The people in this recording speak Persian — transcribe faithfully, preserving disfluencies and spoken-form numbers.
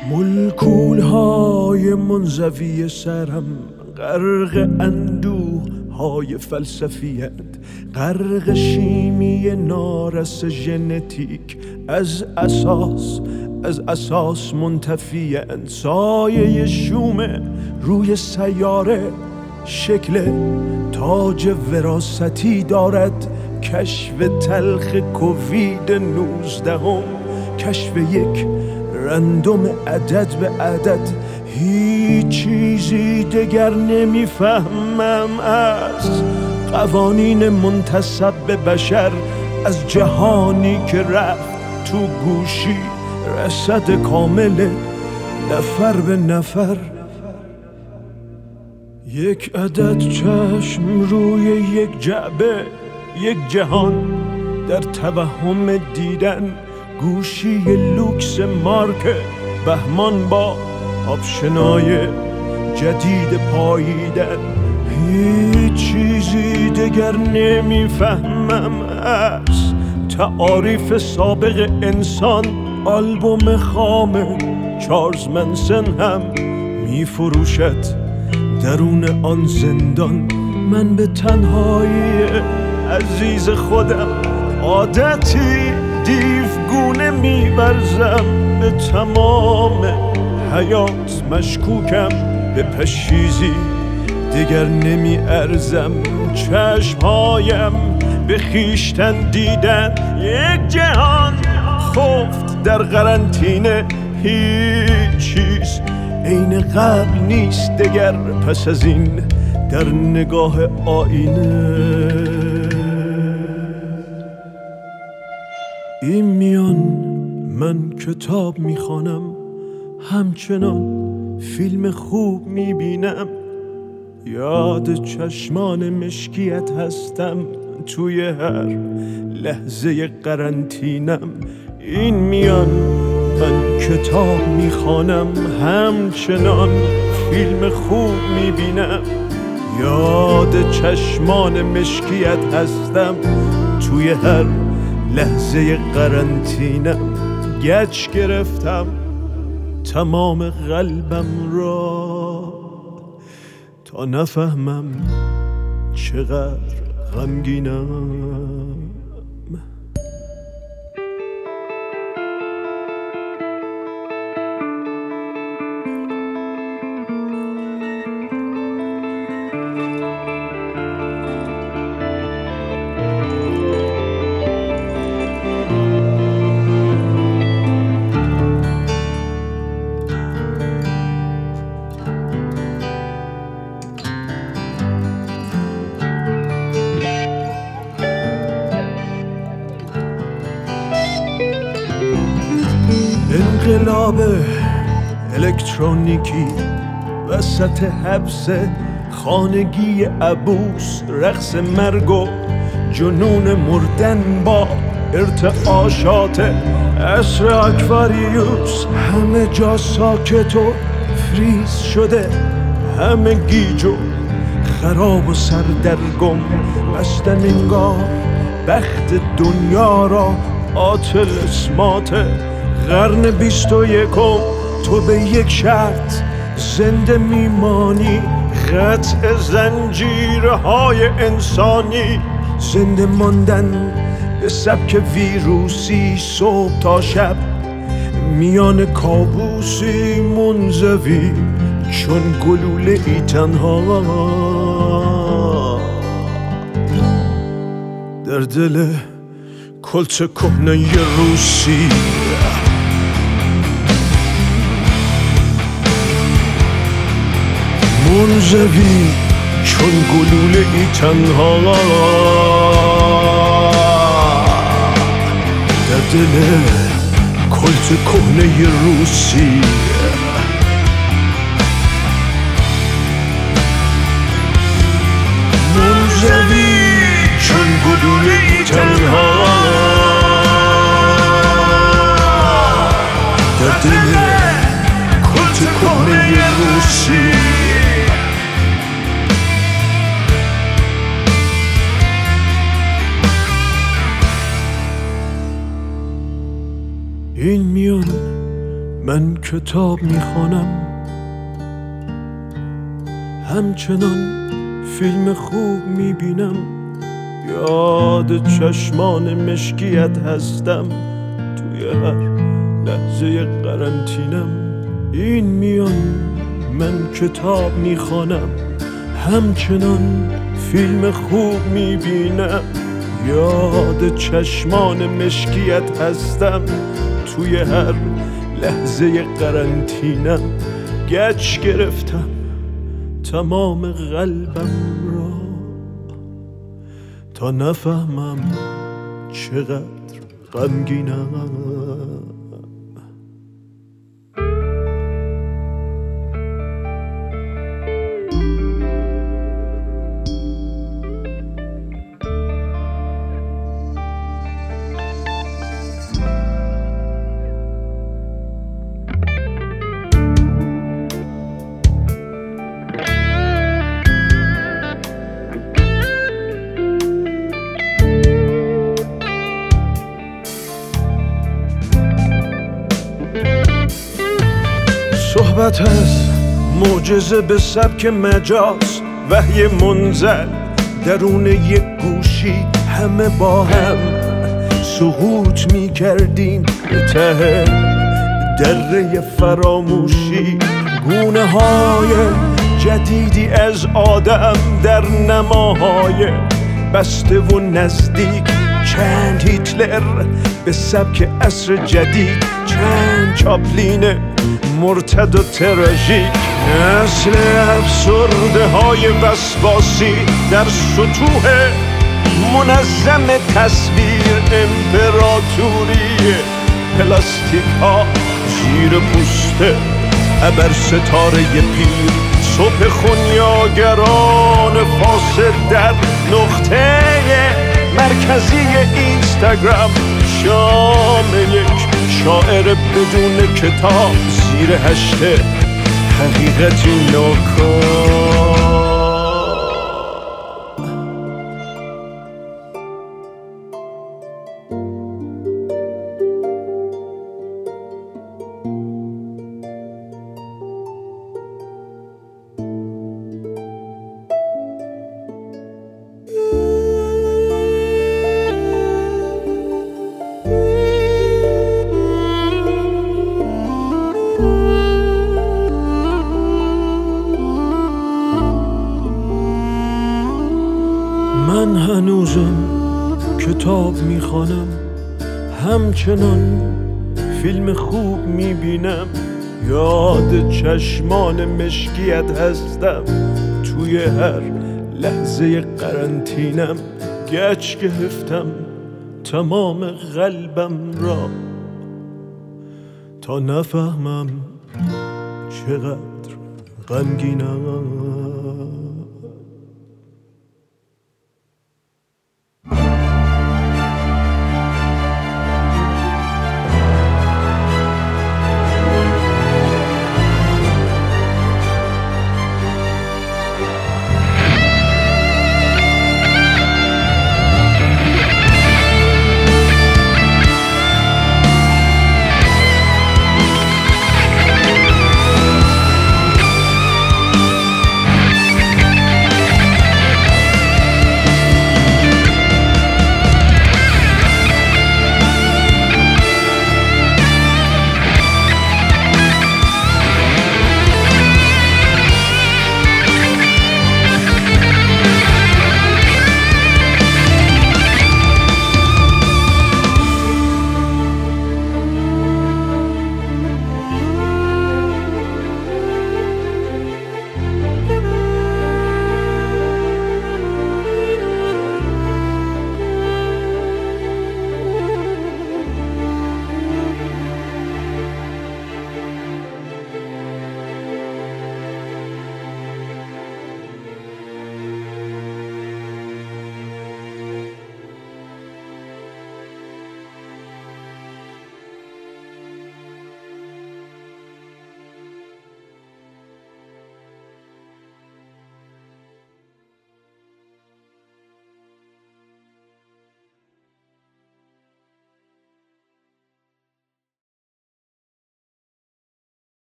ملکولهای منزوی سرم غرق اندوه های فلسفیت، غرق شیمی نارس ژنتیک، از اساس از اساس منتفی‌اند. سایه شوم روی سیاره شکل تاج وراثتی دارد. کشف تلخ کووید نوزدهم، کشف یک رندوم عدد به عدد. هیچ چیزی دگر نمیفهمم از قوانین منتسب به بشر، از جهانی که رفت تو گوشی رصد کامل نفر به نفر. یک عدد چشم روی یک جعبه، یک جهان در توهم دیدن. گوشی لوکس مارک بهمان با آپشنای جدید پاییدن. هیچ چیزی دگر نمیفهمم از تعاریف سابق انسان. آلبوم خام چارلز منسن هم میفروشد درون آن زندان. من به تنهایی عزیز خودم عادتی دیوگونه می‌ورزم. به تمام حیات مشکوکم، به پشیزی دیگر نمی ارزم. چشمهایم به خیشتن دیدن، یک جهان خفت در قرنطینه. هیچ چیز عین قبل نیست دگر پس از این در نگاه آینه. این میان من کتاب میخوانم، همچنان فیلم خوب میبینم. یاد چشمان مشکیت هستم توی هر لحظه قرنطینم. این میان من کتاب میخوانم، همچنان فیلم خوب میبینم. یاد چشمان مشکیت هستم توی هر لحظه قرنطینم. گچ گرفتم تمام قلبم را تا نفهمم چقدر غمگینم. انقلاب الکترونیکی وسط حبس خانگی عبوس، رقص مرگ و جنون مردن با ارتعاشات عصر اکواریوس. همه جا ساکت و فریز شده، همه گیج و خراب و سردرگم. بستن انگار بخت دنیا را آتل اسمات قرن بیست و یکم. تو به یک شرط زنده میمانی، قطع زنجیرهای انسانی. زنده ماندن به سبک ویروسی، صبح تا شب میان کابوسی منزوی چون گلوله ای تنها در دل کلت کهنه روسی. منزوی چون گلوله ای تنها در دل کلت کهنه روسی. منزوی چون گلوله ای تنها در دل کلت کهنه روسی. این میان من کتاب میخوانم، همچنان فیلم خوب میبینم، یاد چشمان مشکیت هستم توی هر لحظه قرنطینم. این میان من کتاب میخوانم، همچنان فیلم خوب میبینم، یاد چشمان مشکیت هستم توی هر لحظه قرنطینم. گچ گرفتم تمام قلبم را تا نفهمم چقدر غمگینم. صحبت از معجزه به سبک مجاز، وحی منزل درون یک گوشی، همه با هم سقوط می کردیم به ته دره فراموشی. گونه های جدیدی از آدم در نماهای بسته و نزدیک، چند هیتلر به سبک عصر جدید، چند چاپلین مرتد و تراژیک. نسل افسرده های وسواسی در سطوح منظم تصویر، امپراتوری پلاستیک ها زیر پوست ابر ستاره پیر. صبح خونیاگران فاسد در نقطه مرکزی اینستاگرام، شام یک شاعر بدون کتاب زیر هشت حقیقتی ناکام. من هنوزم کتاب میخوانم، همچنان فیلم خوب میبینم، یاد چشمان مشکیت هستم توی هر لحظه قرنطینم. گچ گرفتم تمام قلبم را تا نفهمم چقدر غمگینم.